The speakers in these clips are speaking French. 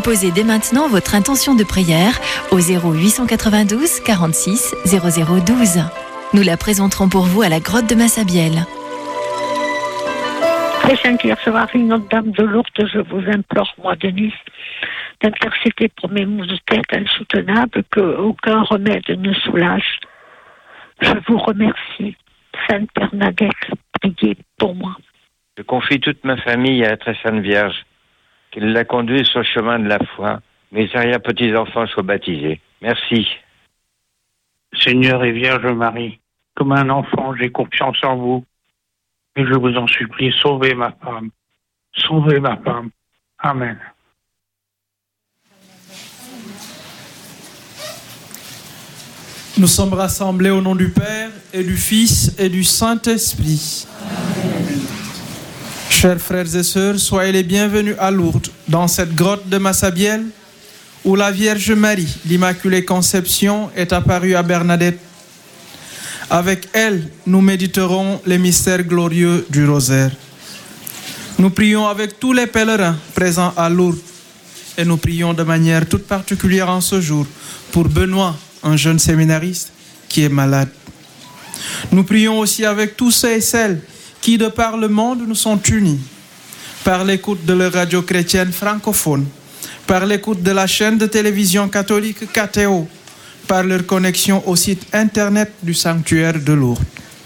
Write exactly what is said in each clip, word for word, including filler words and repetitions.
Déposez dès maintenant votre intention de prière au zéro huit cent quatre-vingt-douze quarante-six zéro zéro douze. Nous la présenterons pour vous à la grotte de Massabielle. Très Sainte Vierge Marie, Notre-Dame de Lourdes, je vous implore, moi, Denise, d'intercéder pour mes maux de tête insoutenables, que aucun remède ne soulage. Je vous remercie. Sainte Bernadette, priez pour moi. Je confie toute ma famille à la Très Sainte Vierge, qu'elle la conduise sur le chemin de la foi. Mes arrière-petits-enfants soient baptisés. Merci. Seigneur et Vierge Marie, comme un enfant, j'ai confiance en vous. Et je vous en supplie, sauvez ma femme. Sauvez ma femme. Amen. Nous sommes rassemblés au nom du Père et du Fils et du Saint-Esprit. Amen. Chers frères et sœurs, soyez les bienvenus à Lourdes, dans cette grotte de Massabielle, où la Vierge Marie, l'Immaculée Conception, est apparue à Bernadette. Avec elle, nous méditerons les mystères glorieux du rosaire. Nous prions avec tous les pèlerins présents à Lourdes, et nous prions de manière toute particulière en ce jour pour Benoît, un jeune séminariste qui est malade. Nous prions aussi avec tous ceux et celles qui, de par le monde, nous sont unis, par l'écoute de la radio chrétienne francophone, par l'écoute de la chaîne de télévision catholique K T O, par leur connexion au site internet du sanctuaire de Lourdes.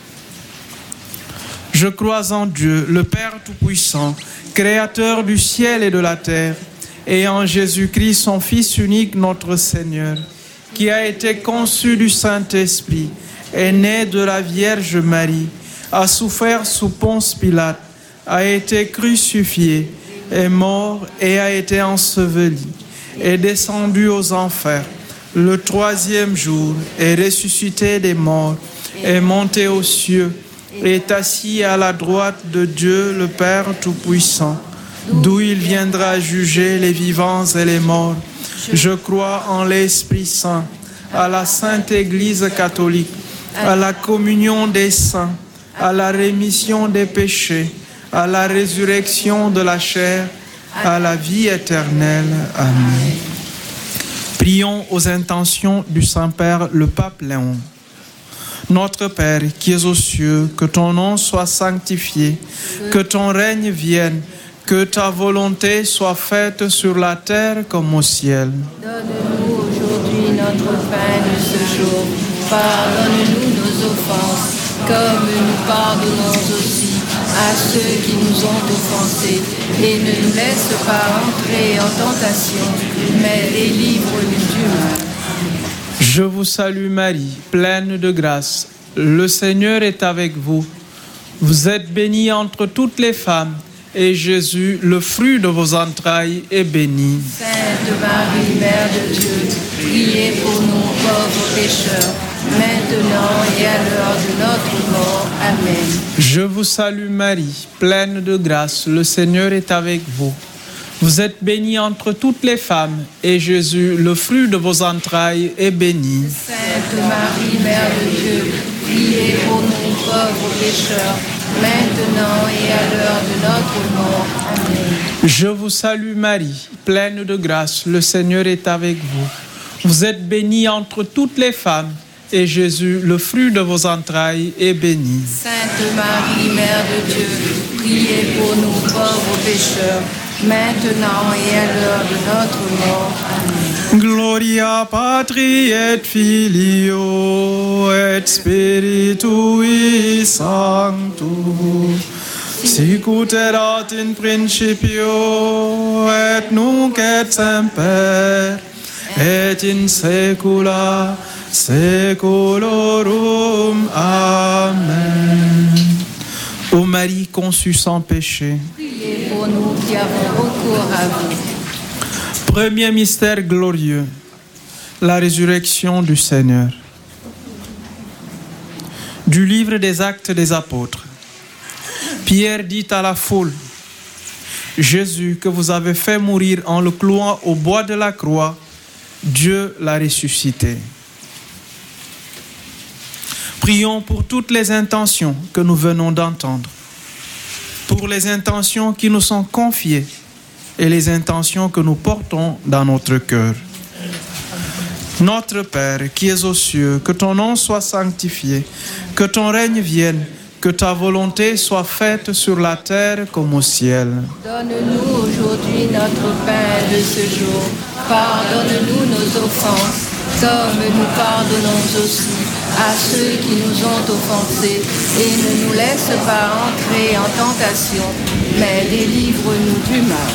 Je crois en Dieu, le Père Tout-Puissant, Créateur du ciel et de la terre, et en Jésus-Christ, son Fils unique, notre Seigneur, qui a été conçu du Saint-Esprit, est né de la Vierge Marie, a souffert sous Ponce Pilate, a été crucifié, est mort et a été enseveli, est descendu aux enfers. Le troisième jour est ressuscité des morts, est monté aux cieux, est assis à la droite de Dieu le Père Tout-Puissant, d'où il viendra juger les vivants et les morts. Je crois en l'Esprit Saint, à la Sainte Église catholique, à la communion des saints, à la rémission des péchés, à la résurrection de la chair, à la vie éternelle. Amen. Prions aux intentions du Saint-Père, le Pape Léon. Notre Père qui es aux cieux, que ton nom soit sanctifié, que ton règne vienne, que ta volonté soit faite sur la terre comme au ciel. Donne-nous aujourd'hui notre pain de ce jour. Pardonne-nous nos offenses, comme nous pardonnons aussi à ceux qui nous ont offensés. Et ne nous laisse pas entrer en tentation, mais délivre-nous du mal. Je vous salue Marie, pleine de grâce. Le Seigneur est avec vous. Vous êtes bénie entre toutes les femmes, et Jésus, le fruit de vos entrailles, est béni. Sainte Marie, Mère de Dieu, priez pour nous pauvres pécheurs, maintenant et à l'heure de notre mort. Amen. Je vous salue Marie, pleine de grâce. Le Seigneur est avec vous. Vous êtes bénie entre toutes les femmes, et Jésus, le fruit de vos entrailles, est béni. Sainte Marie, Mère de Dieu, priez pour nous pauvres pécheurs, maintenant et à l'heure de notre mort. Amen. Je vous salue Marie, pleine de grâce. Le Seigneur est avec vous. Vous êtes bénie entre toutes les femmes, et Jésus, le fruit de vos entrailles, est béni. Sainte Marie, Mère de Dieu, priez pour nous pauvres pécheurs, maintenant et à l'heure de notre mort. Amen. Gloria Patri et Filio et Spiritui Sancto, sicut erat in principio et nunc et semper et in saecula saeculorum. Amen. Ô Marie conçue sans péché, priez pour nous qui avons recours à vous. Premier mystère glorieux, la résurrection du Seigneur. Du livre des Actes des Apôtres. Pierre dit à la foule, « Jésus que vous avez fait mourir en le clouant au bois de la croix, Dieu l'a ressuscité. » Prions pour toutes les intentions que nous venons d'entendre, pour les intentions qui nous sont confiées et les intentions que nous portons dans notre cœur. Notre Père qui es aux cieux, que ton nom soit sanctifié, que ton règne vienne, que ta volonté soit faite sur la terre comme au ciel. Donne-nous aujourd'hui notre pain de ce jour. Pardonne-nous nos offenses, comme nous pardonnons aussi à ceux qui nous ont offensés. Et ne nous laisse pas entrer en tentation, mais délivre-nous du mal.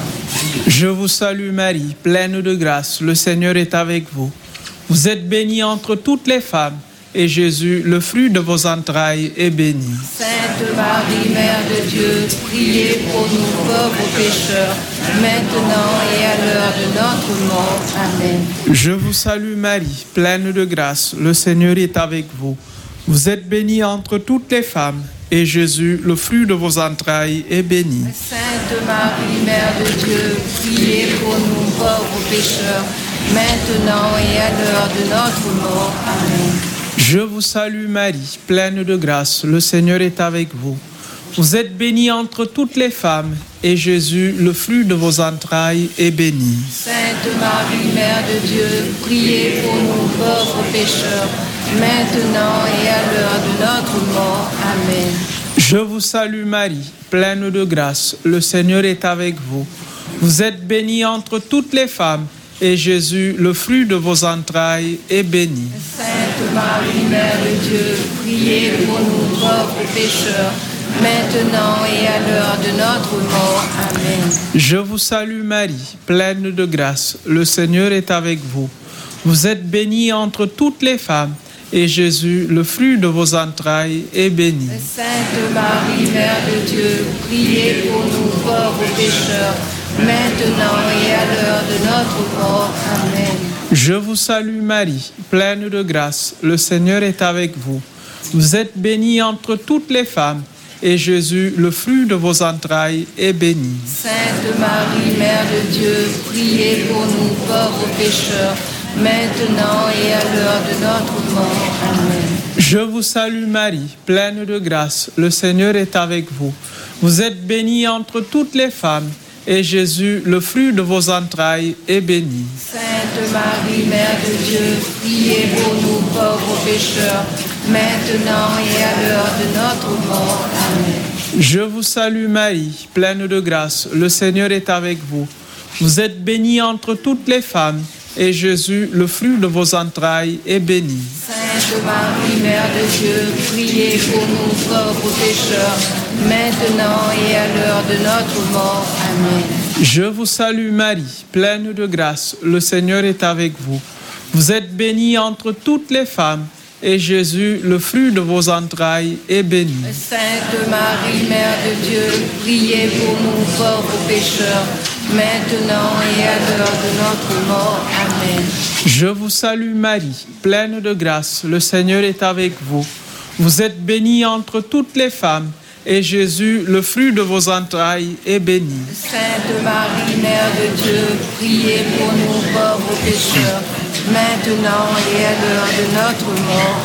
Je vous salue Marie, pleine de grâce, le Seigneur est avec vous. Vous êtes bénie entre toutes les femmes, et Jésus, le fruit de vos entrailles, est béni. Sainte Marie, Mère de Dieu, priez pour nous pauvres pécheurs, maintenant et à l'heure de notre mort. Amen. Je vous salue Marie, pleine de grâce, le Seigneur est avec vous. Vous êtes bénie entre toutes les femmes, et Jésus, le fruit de vos entrailles, est béni. Sainte Marie, Mère de Dieu, priez pour nous pauvres pécheurs, maintenant et à l'heure de notre mort. Amen. Je vous salue Marie, pleine de grâce, le Seigneur est avec vous. Vous êtes bénie entre toutes les femmes, et Jésus, le fruit de vos entrailles, est béni. Sainte Marie, Mère de Dieu, priez pour nous pauvres pécheurs, maintenant et à l'heure de notre mort. Amen. Je vous salue Marie, pleine de grâce, le Seigneur est avec vous. Vous êtes bénie entre toutes les femmes, et Jésus, le fruit de vos entrailles, est béni. Sainte Marie, Mère de Dieu, priez pour nous pauvres pécheurs, maintenant et à l'heure de notre mort. Amen. Je vous salue Marie, pleine de grâce, le Seigneur est avec vous. Vous êtes bénie entre toutes les femmes, et Jésus, le fruit de vos entrailles, est béni. Sainte Marie, Mère de Dieu, priez pour nous pauvres pécheurs, maintenant et à l'heure de notre mort. Amen. Je vous salue Marie, pleine de grâce, le Seigneur est avec vous. Vous êtes bénie entre toutes les femmes, et Jésus, le fruit de vos entrailles, est béni. Sainte Marie, Mère de Dieu, priez pour nous pauvres pécheurs, maintenant et à l'heure de notre mort. Amen. Je vous salue Marie, pleine de grâce, le Seigneur est avec vous. Vous êtes bénie entre toutes les femmes, et Jésus, le fruit de vos entrailles, est béni. Sainte Marie, Mère de Dieu, priez pour nous pauvres pécheurs, maintenant et à l'heure de notre mort. Amen. Je vous salue Marie, pleine de grâce, le Seigneur est avec vous. Vous êtes bénie entre toutes les femmes, et Jésus, le fruit de vos entrailles, est béni. Sainte Marie, Mère de Dieu, priez pour nous pauvres pécheurs, maintenant et à l'heure de notre mort. Amen. Je vous salue Marie, pleine de grâce, le Seigneur est avec vous. Vous êtes bénie entre toutes les femmes, et Jésus, le fruit de vos entrailles, est béni. Sainte Marie, Mère de Dieu, priez pour nous pauvres pécheurs, maintenant et à l'heure de notre mort. Amen. Je vous salue Marie, pleine de grâce, le Seigneur est avec vous. Vous êtes bénie entre toutes les femmes, et Jésus, le fruit de vos entrailles, est béni. Sainte Marie, Mère de Dieu, priez pour nous pauvres pécheurs, maintenant et à l'heure de notre mort.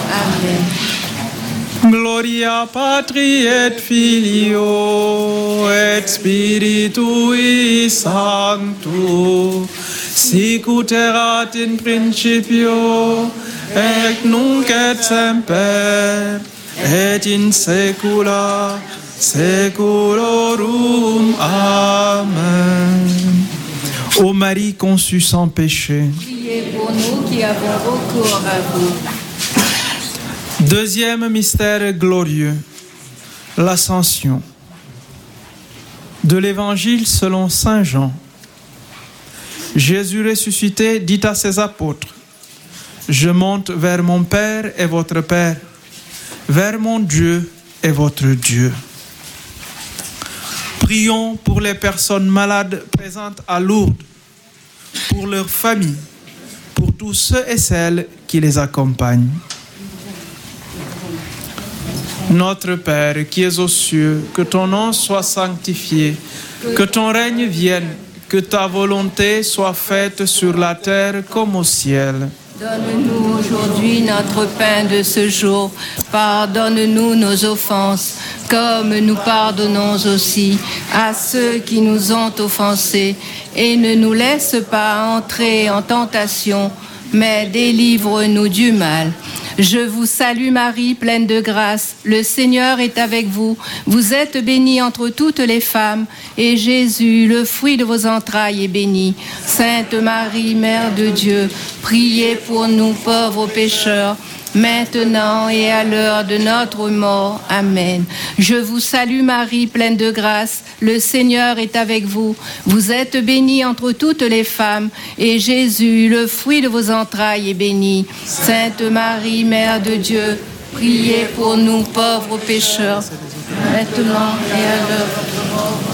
Amen. Gloria Patri et Filio et Spiritui Sancto, sic ut erat in principio, et nunc et semper, et in saecula saeculorum. Amen. Ô Marie conçue sans péché, Priez pour nous qui avons recours à vous. Deuxième mystère glorieux, l'Ascension. De l'Évangile selon saint Jean. Jésus ressuscité dit à ses apôtres, « Je monte vers mon Père et votre Père, vers mon Dieu et votre Dieu. » Prions pour les personnes malades présentes à Lourdes, pour leurs familles, pour tous ceux et celles qui les accompagnent. Notre Père qui es aux cieux, que ton nom soit sanctifié, que ton règne vienne, que ta volonté soit faite sur la terre comme au ciel. Donne-nous aujourd'hui notre pain de ce jour. Pardonne-nous nos offenses, comme nous pardonnons aussi à ceux qui nous ont offensés. Et ne nous laisse pas entrer en tentation, mais délivre-nous du mal. Je vous salue Marie, pleine de grâce. Le Seigneur est avec vous. Vous êtes bénie entre toutes les femmes, et Jésus, le fruit de vos entrailles, est béni. Sainte Marie, Mère de Dieu, priez pour nous pauvres pécheurs, maintenant et à l'heure de notre mort. Amen. Je vous salue Marie, pleine de grâce. Le Seigneur est avec vous. Vous êtes bénie entre toutes les femmes, et Jésus, le fruit de vos entrailles, est béni. Sainte Marie, Mère de Dieu, priez pour nous pauvres pécheurs, maintenant et à l'heure de notre mort.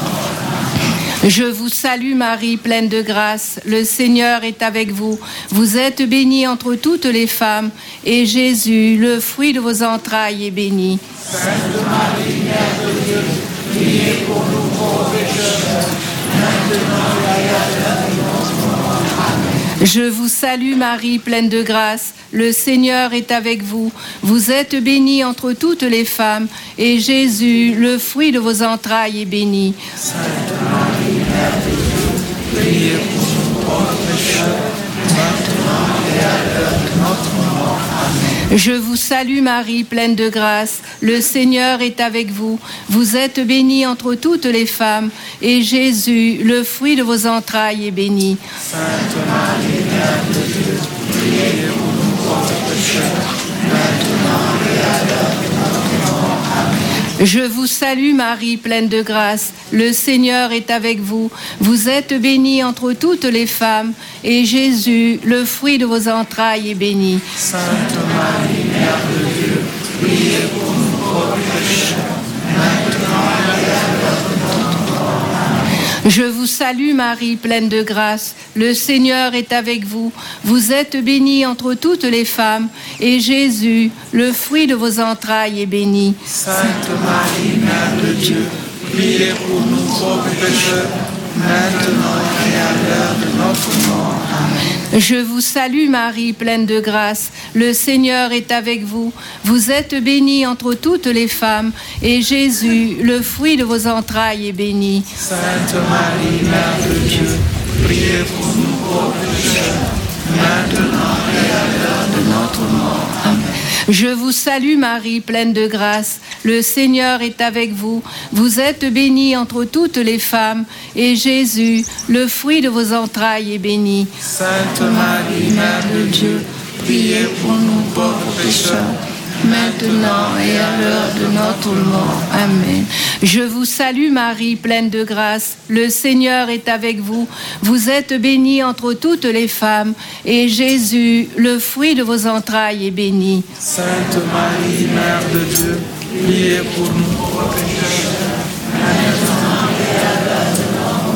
Je vous salue Marie, pleine de grâce. Le Seigneur est avec vous. Vous êtes bénie entre toutes les femmes, et Jésus, le fruit de vos entrailles, est béni. Sainte Marie, Mère de Dieu, priez pour nous pauvres pécheurs, maintenant et à l'heure de notre mort. Amen. Je vous salue Marie, pleine de grâce. Le Seigneur est avec vous. Vous êtes bénie entre toutes les femmes, et Jésus, le fruit de vos entrailles, est béni. Sainte Marie, Mère de Dieu, priez pour nous pauvres pécheurs, maintenant et à l'heure de notre mort. Amen. Je vous salue Marie, pleine de grâce. Le Seigneur est avec vous. Vous êtes bénie entre toutes les femmes, et Jésus, le fruit de vos entrailles, est béni. Sainte Marie, Mère de Dieu, priez pour nous pauvres pécheurs, maintenant et à l'heure de notre mort. Amen. Je vous salue Marie, pleine de grâce. Le Seigneur est avec vous. Vous êtes bénie entre toutes les femmes, et Jésus, le fruit de vos entrailles, est béni. Sainte Marie, Mère de Dieu, priez pour nous pauvres pécheurs, maintenant et à l'heure de notre mort. Amen. Je vous salue Marie, pleine de grâce. Le Seigneur est avec vous. Vous êtes bénie entre toutes les femmes, et Jésus, le fruit de vos entrailles, est béni. Sainte Marie, Mère de Dieu, priez pour nous pauvres pécheurs, maintenant et à l'heure de notre mort. Amen. Je vous salue Marie, pleine de grâce. Le Seigneur est avec vous. Vous êtes bénie entre toutes les femmes, et Jésus, le fruit de vos entrailles, est béni. Sainte Marie, Mère de Dieu, priez pour nous pauvres pécheurs, maintenant et à l'heure de notre mort. Amen. Je vous salue Marie, pleine de grâce. Le Seigneur est avec vous. Vous êtes bénie entre toutes les femmes, et Jésus, le fruit de vos entrailles, est béni. Sainte Marie, Mère de Dieu, priez pour nous pauvres pécheurs, maintenant et à l'heure de notre mort. Amen. Je vous salue Marie, pleine de grâce. Le Seigneur est avec vous. Vous êtes bénie entre toutes les femmes, et Jésus, le fruit de vos entrailles, est béni. Sainte Marie, Mère de Dieu, priez pour nous pauvres pécheurs, maintenant et à l'heure de notre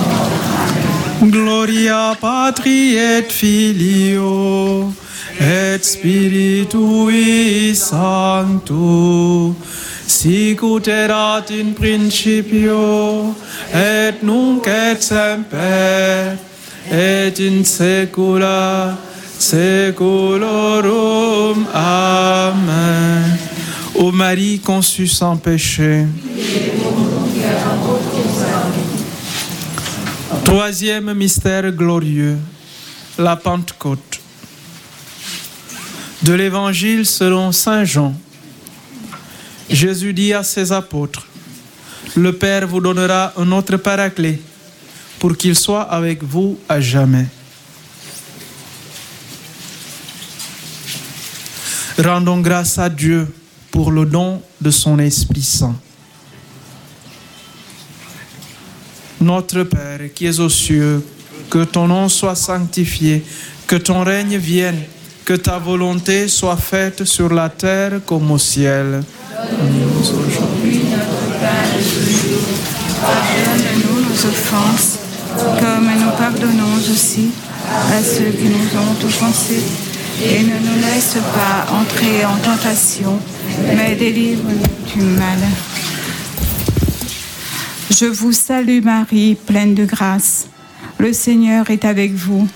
mort. Amen. Gloria Patri et Filio et Spiritui Sancto, sic ut erat in principio, et nunc et semper, et in saecula saeculorum. Amen. Ô Marie conçue sans péché. Troisième mystère glorieux, la Pentecôte. De l'Évangile selon saint Jean. Jésus dit à ses apôtres, « Le Père vous donnera un autre paraclet pour qu'il soit avec vous à jamais. » Rendons grâce à Dieu pour le don de son Esprit Saint. Notre Père qui es aux cieux, que ton nom soit sanctifié, que ton règne vienne, que ta volonté soit faite sur la terre comme au ciel. Donne-nous aujourd'hui notre pain de ce jour. Pardonne-nous nos offenses, comme nous pardonnons aussi à ceux qui nous ont offensés. Et ne nous laisse pas entrer en tentation, mais délivre-nous du mal. Je vous salue Marie, pleine de grâce. Le Seigneur est avec vous.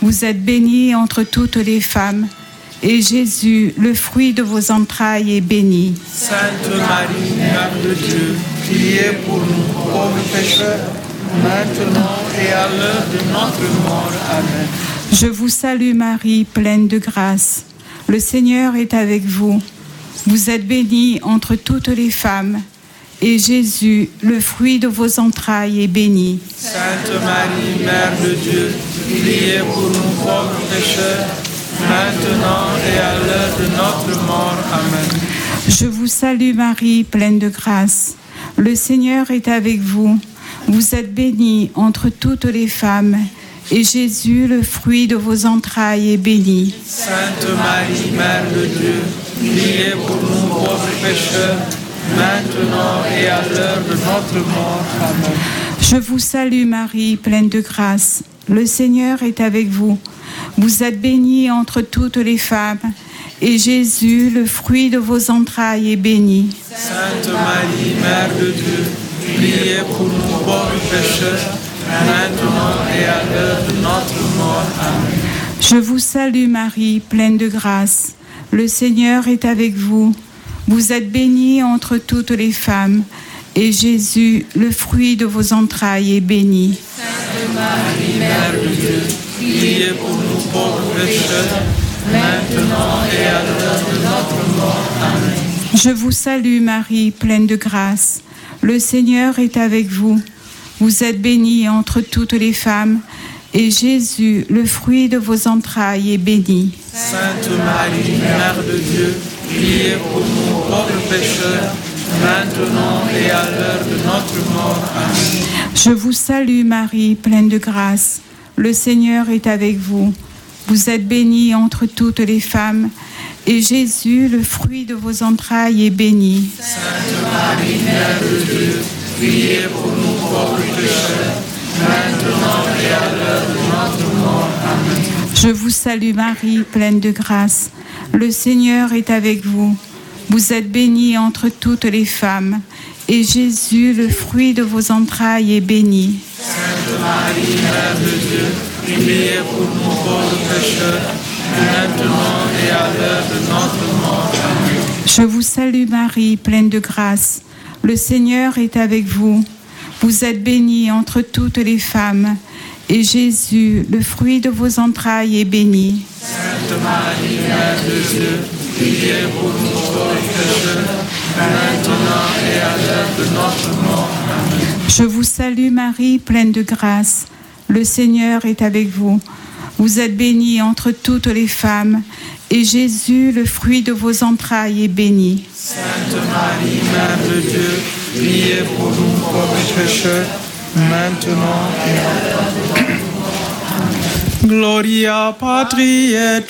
Vous êtes bénie entre toutes les femmes, et Jésus, le fruit de vos entrailles, est béni. Sainte Marie, Mère de Dieu, priez pour nous pauvres pécheurs, maintenant et à l'heure de notre mort. Amen. Je vous salue Marie, pleine de grâce. Le Seigneur est avec vous. Vous êtes bénie entre toutes les femmes, et Jésus, le fruit de vos entrailles, est béni. Sainte Marie, Mère de Dieu, priez pour nous pauvres pécheurs, maintenant et à l'heure de notre mort. Amen. Je vous salue Marie, pleine de grâce. Le Seigneur est avec vous. Vous êtes bénie entre toutes les femmes, et Jésus, le fruit de vos entrailles, est béni. Sainte Marie, Mère de Dieu, priez pour nous pauvres pécheurs, maintenant et à l'heure de notre mort. Amen. Je vous salue Marie, pleine de grâce. Le Seigneur est avec vous. Vous êtes bénie entre toutes les femmes, et Jésus, le fruit de vos entrailles, est béni. Sainte Marie, Mère de Dieu, priez pour nous pauvres pécheurs, maintenant et à l'heure de notre mort. Amen. Je vous salue Marie, pleine de grâce. Le Seigneur est avec vous. Vous êtes bénie entre toutes les femmes, et Jésus, le fruit de vos entrailles, est béni. Sainte Marie, Mère de Dieu, priez pour nous pauvres pécheurs, maintenant et à l'heure de notre mort. Amen. Je vous salue Marie, pleine de grâce. Le Seigneur est avec vous. Vous êtes bénie entre toutes les femmes, et Jésus, le fruit de vos entrailles, est béni. Sainte Marie, Mère de Dieu, priez pour nous pauvres pécheurs, maintenant et à l'heure de notre mort. Amen. Je vous salue Marie, pleine de grâce. Le Seigneur est avec vous. Vous êtes bénie entre toutes les femmes, et Jésus, le fruit de vos entrailles, est béni. Sainte Marie, Mère de Dieu, priez pour nous pauvres pécheurs, maintenant et à l'heure de notre mort. Amen. Je vous salue Marie, pleine de grâce. Le Seigneur est avec vous. Vous êtes bénie entre toutes les femmes, et Jésus, le fruit de vos entrailles, est béni. Sainte Marie, Mère de Dieu, priez pour nous pauvres pécheurs, maintenant et à l'heure de notre mort. Amen. Je vous salue Marie, pleine de grâce. Le Seigneur est avec vous. Vous êtes bénie entre toutes les femmes, et Jésus, le fruit de vos entrailles, est béni. Sainte Marie, Mère de Dieu, priez pour nous pauvres pécheurs, maintenant et à l'heure de notre mort. Amen. Je vous salue Marie, pleine de grâce. Le Seigneur est avec vous. Vous êtes bénie entre toutes les femmes, et Jésus, le fruit de vos entrailles, est béni. Sainte Marie, Mère de Dieu, priez pour nous pauvres pécheurs, maintenant et à l'heure de notre mort. Amen. Gloria Patri et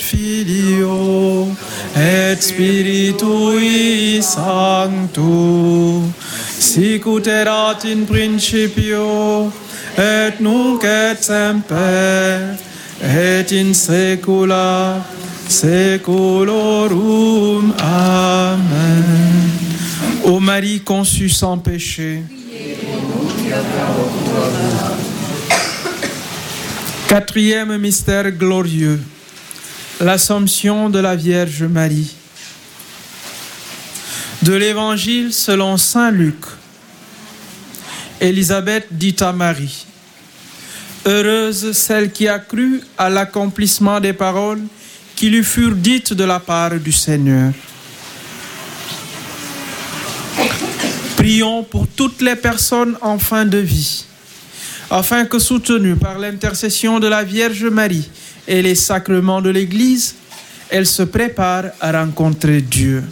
Filio et Spiritui Sancto, sic ut erat in principio et nunc et semper et in saecula saeculorum. Amen. Ô Marie conçue sans péché. Quatrième mystère glorieux, l'Assomption de la Vierge Marie. De l'Évangile selon saint Luc. Élisabeth dit à Marie: heureuse celle qui a cru à l'accomplissement des paroles qui lui furent dites de la part du Seigneur. Prions pour toutes les personnes en fin de vie, afin que, soutenues par l'intercession de la Vierge Marie et les sacrements de l'Église, elles se préparent à rencontrer Dieu.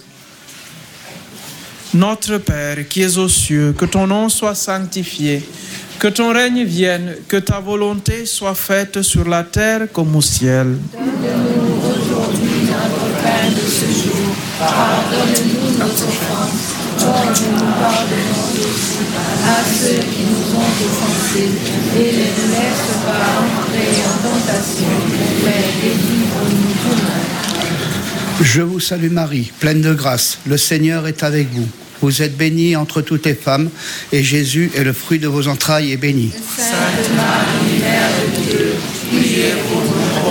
Notre Père qui es aux cieux, que ton nom soit sanctifié, que ton règne vienne, que ta volonté soit faite sur la terre comme au ciel. Donne-nous aujourd'hui notre pain de ce jour. Pardonne-nous nos offenses, comme nous pardonnons aussi à ceux qui nous ont offensés. Et ne nous laisse pas entrer en tentation, mais délivre-nous du mal. Je vous salue Marie, pleine de grâce. Le Seigneur est avec vous. Vous êtes bénie entre toutes les femmes, et Jésus est le fruit de vos entrailles est béni. Sainte Marie, Mère de Dieu, priez pour nous pauvres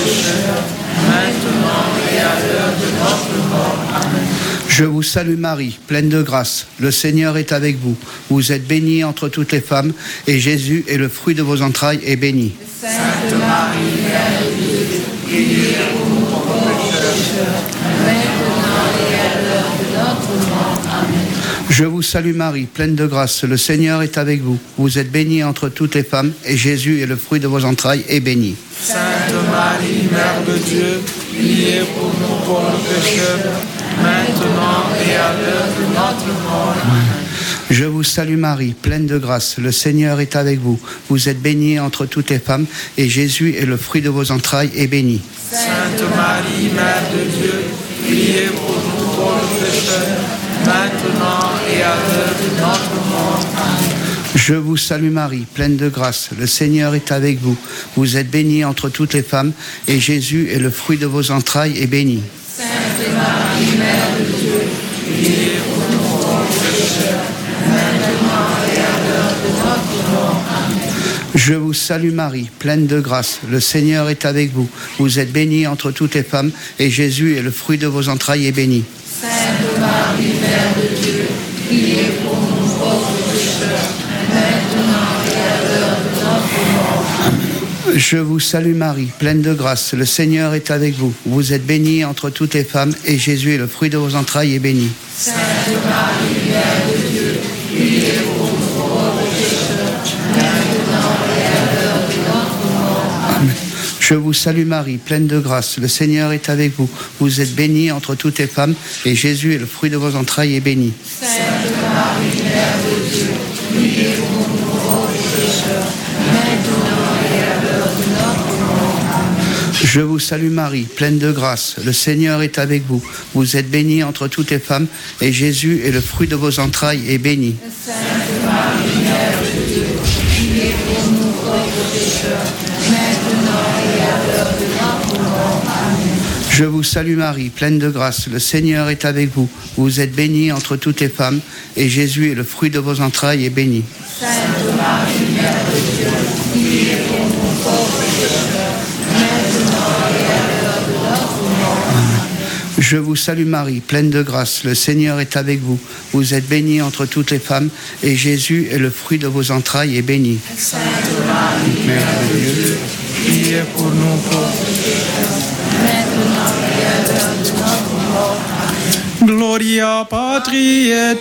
pécheurs, maintenant et à l'heure de notre mort. Amen. Je vous salue Marie, pleine de grâce. Le Seigneur est avec vous. Vous êtes bénie entre toutes les femmes, et Jésus est le fruit de vos entrailles est béni. Sainte Marie, Mère de Dieu, priez pour nous pauvres pécheurs, maintenant et à l'heure de notre mort. Amen. Je vous salue Marie, pleine de grâce. Le Seigneur est avec vous. Vous êtes bénie entre toutes les femmes, et Jésus est le fruit de vos entrailles est béni. Sainte Marie, Mère de Dieu, priez pour nous pauvres pécheurs, maintenant et à l'heure de notre mort. Amen. Je vous salue Marie, pleine de grâce. Le Seigneur est avec vous. Vous êtes bénie entre toutes les femmes, et Jésus est le fruit de vos entrailles est béni. Sainte Marie, Mère de Dieu, priez pour nous pauvres pécheurs, maintenant et à l'heure de notre mort. Amen. Je vous salue Marie, pleine de grâce. Le Seigneur est avec vous. Vous êtes bénie entre toutes les femmes, et Jésus est le fruit de vos entrailles est béni. Sainte Marie, Mère de Dieu, priez pour nous pauvres pécheurs, maintenant et à l'heure de notre mort. Amen. Je vous salue Marie, pleine de grâce. Le Seigneur est avec vous. Vous êtes bénie entre toutes les femmes, et Jésus est le fruit de vos entrailles est béni. Sainte Marie, Mère de Dieu, priez pour nous pauvres pécheurs, maintenant et à l'heure de notre mort. Amen. Je vous salue Marie, pleine de grâce. Le Seigneur est avec vous. Vous êtes bénie entre toutes les femmes, et Jésus est le fruit de vos entrailles est béni. Sainte Marie, Mère de Dieu, priez pour nous pauvres pécheurs, maintenant et à l'heure de notre mort. Amen. Je vous salue Marie, pleine de grâce. Le Seigneur est avec vous. Vous êtes bénie entre toutes les femmes, et Jésus est le fruit de vos entrailles est béni. Sainte Marie, Mère de Dieu, priez pour nous pauvres pécheurs, maintenant et à l'heure de notre mort. Amen. Je vous salue Marie, pleine de grâce. Le Seigneur est avec vous. Vous êtes bénie entre toutes les femmes, et Jésus est le fruit de vos entrailles est béni. Sainte Marie, Mère de Dieu, priez pour nous pauvres pécheurs, maintenant et à l'heure de notre mort. Amen. Je vous salue Marie, pleine de grâce. Le Seigneur est avec vous. Vous êtes bénie entre toutes les femmes, et Jésus est le fruit de vos entrailles est béni. Sainte Marie, Mère de Dieu, priez pour nous pauvres pécheurs, maintenant et à l'heure de notre mort. Amen. Je vous salue Marie, pleine de grâce. Le Seigneur est avec vous. Vous êtes bénie entre toutes les femmes, et Jésus est le fruit de vos entrailles est béni. Sainte Marie, Mère de Dieu, priez pour nous pauvres pécheurs, maintenant et à l'heure de notre mort. Amen. Gloria Patri et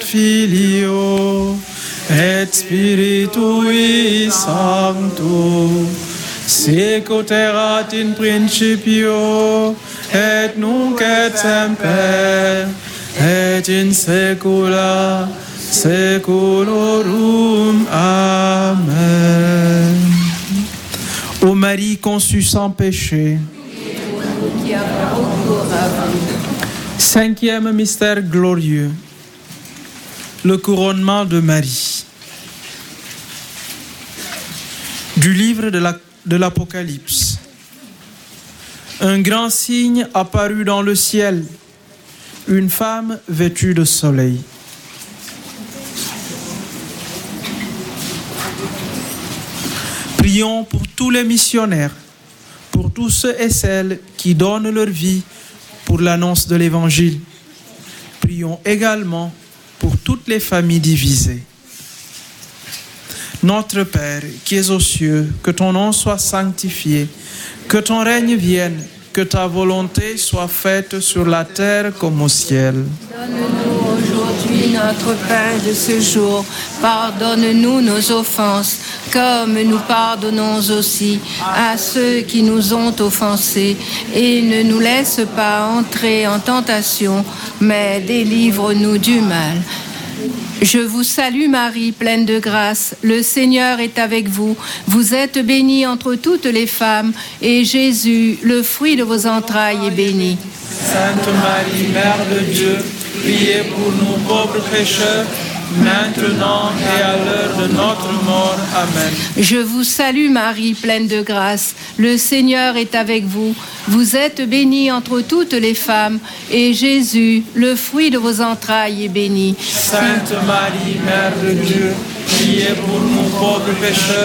Filio et Spiritui Sancto, sic ut erat in principio et nunc et semper et in saecula saeculorum. Amen. Ô Marie conçue sans péché. Qui a recours à vous. Cinquième mystère glorieux, le couronnement de Marie. Du livre de, la, de l'Apocalypse. Un grand signe apparut dans le ciel, une femme vêtue de soleil. Prions pour tous les missionnaires, pour tous ceux et celles qui donnent leur vie pour l'annonce de l'Évangile. Prions également pour toutes les familles divisées. Notre Père, qui es aux cieux, que ton nom soit sanctifié, que ton règne vienne, que ta volonté soit faite sur la terre comme au ciel. Donne-nous aujourd'hui notre pain de ce jour. Pardonne-nous nos offenses, comme nous pardonnons aussi à ceux qui nous ont offensés. Et ne nous laisse pas entrer en tentation, mais délivre-nous du mal. Je vous salue Marie, pleine de grâce. Le Seigneur est avec vous. Vous êtes bénie entre toutes les femmes, et Jésus, le fruit de vos entrailles, est béni. Sainte Marie, Mère de Dieu, priez pour nous pauvres pécheurs, maintenant et à l'heure de notre mort. Amen. Je vous salue Marie, pleine de grâce. Le Seigneur est avec vous. Vous êtes bénie entre toutes les femmes, et Jésus, le fruit de vos entrailles, est béni. Sainte Marie, Mère de Dieu, priez pour nous pauvres pécheurs,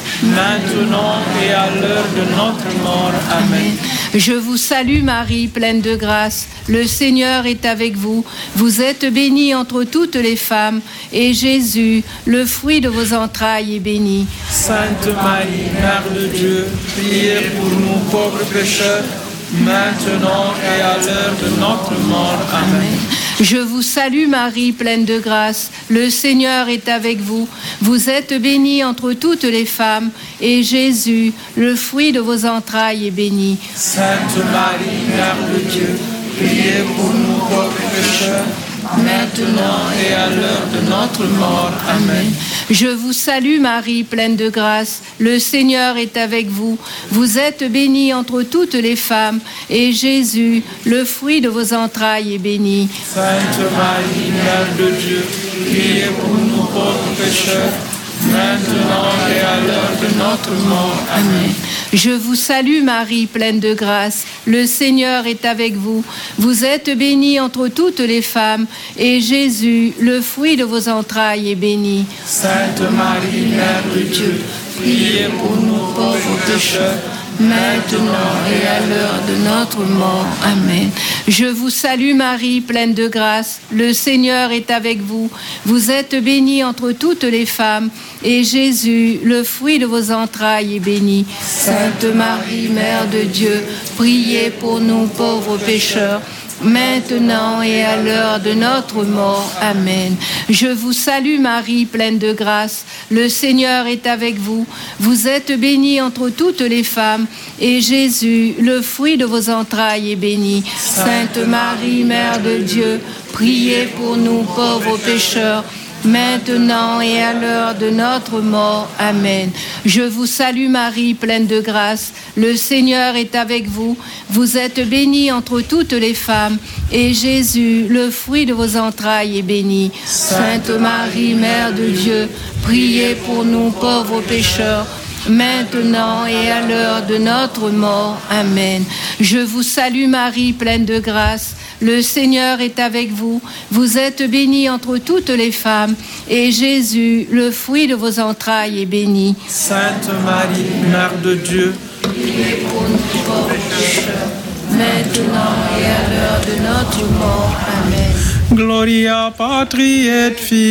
maintenant et à l'heure de notre mort. Amen. Je vous salue Marie, pleine de grâce. Le Seigneur est avec vous. Vous êtes bénie entre toutes les femmes, et Jésus, le fruit de vos entrailles, est béni. Sainte Marie, Mère de Dieu, priez pour nous pauvres pécheurs, maintenant et à l'heure de notre mort. Amen. Je vous salue Marie, pleine de grâce. Le Seigneur est avec vous. Vous êtes bénie entre toutes les femmes, et Jésus, le fruit de vos entrailles, est béni. Sainte Marie, Mère de Dieu, priez pour nous pauvres pécheurs, maintenant et à l'heure de notre mort. Amen. Je vous salue Marie, pleine de grâce. Le Seigneur est avec vous. Vous êtes bénie entre toutes les femmes, et Jésus, le fruit de vos entrailles, est béni. Sainte Marie, Mère de Dieu, priez pour nous pauvres pécheurs, maintenant et à l'heure de notre mort. Amen. Je vous salue Marie, pleine de grâce. Le Seigneur est avec vous. Vous êtes bénie entre toutes les femmes, et Jésus, le fruit de vos entrailles, est béni. Sainte Marie, Mère de Dieu, priez pour nous pauvres pécheurs, maintenant et à l'heure de notre mort. Amen. Je vous salue Marie, pleine de grâce. Le Seigneur est avec vous. Vous êtes bénie entre toutes les femmes, et Jésus, le fruit de vos entrailles, est béni. Sainte Marie, Mère de Dieu, priez pour nous pauvres pécheurs, maintenant et à l'heure de notre mort. Amen. Je vous salue Marie, pleine de grâce. Le Seigneur est avec vous. Vous êtes bénie entre toutes les femmes, et Jésus, le fruit de vos entrailles, est béni. Sainte Marie, Mère de Dieu, priez pour nous pauvres pécheurs, maintenant et à l'heure de notre mort. Amen. Je vous salue Marie, pleine de grâce. Le Seigneur est avec vous. Vous êtes bénie entre toutes les femmes, et Jésus, le fruit de vos entrailles, est béni. Sainte Marie, Mère de Dieu, priez pour nous pauvres pécheurs, maintenant et à l'heure de notre mort. Amen. Je vous salue Marie, pleine de grâce. Le Seigneur est avec vous. Vous êtes bénie entre toutes les femmes, et Jésus, le fruit de vos entrailles, est béni. Sainte Marie, Mère de Dieu, priez pour nous pauvres pécheurs, maintenant et à l'heure de notre mort. Amen. Gloria Patri et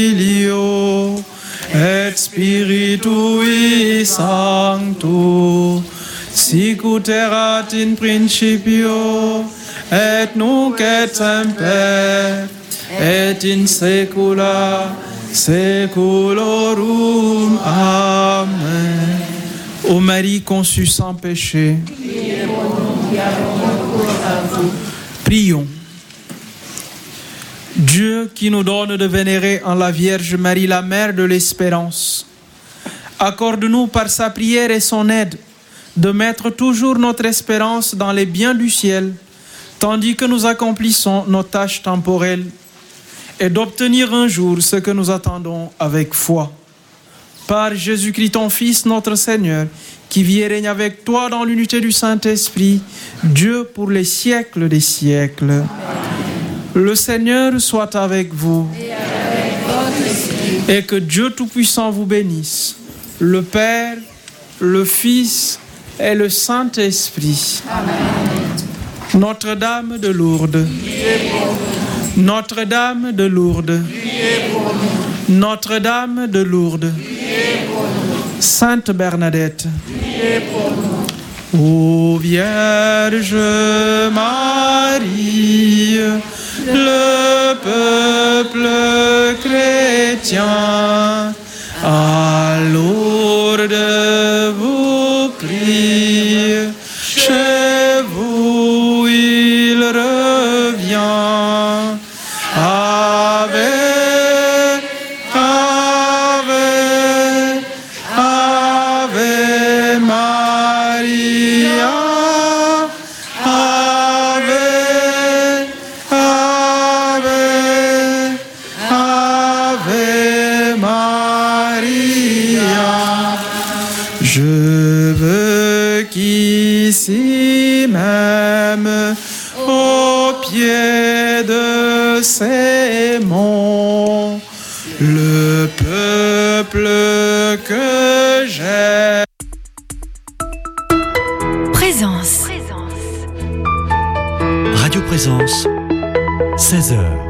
Filio et Spiritui Sancto, sic ut erat in principio et nunc et semper et in saecula saeculorum. Amen. Ô Marie conçue sans péché, prions. Dieu qui nous donne de vénérer en la Vierge Marie, la Mère de l'Espérance, accorde-nous par sa prière et son aide de mettre toujours notre espérance dans les biens du ciel, tandis que nous accomplissons nos tâches temporelles, et d'obtenir un jour ce que nous attendons avec foi. Par Jésus-Christ, ton Fils, notre Seigneur, qui vit et règne avec toi dans l'unité du Saint-Esprit, Dieu pour les siècles des siècles. Amen. Le Seigneur soit avec vous, et avec votre esprit, et que Dieu Tout-Puissant vous bénisse, le Père, le Fils et le Saint-Esprit. Amen. Notre-Dame de Lourdes, Notre-Dame de Lourdes, Notre-Dame de Lourdes, Sainte Bernadette, ô Vierge Marie, le peuple chrétien à Lourdes vous prie, chez vous il revient. Ave, Ave, Ave Maria, Ave, Ave, Ave Maria. Je veux qu'ici même, au pied de ces monts, le peuple que j'aime Présence. Radio Présence, seize heures.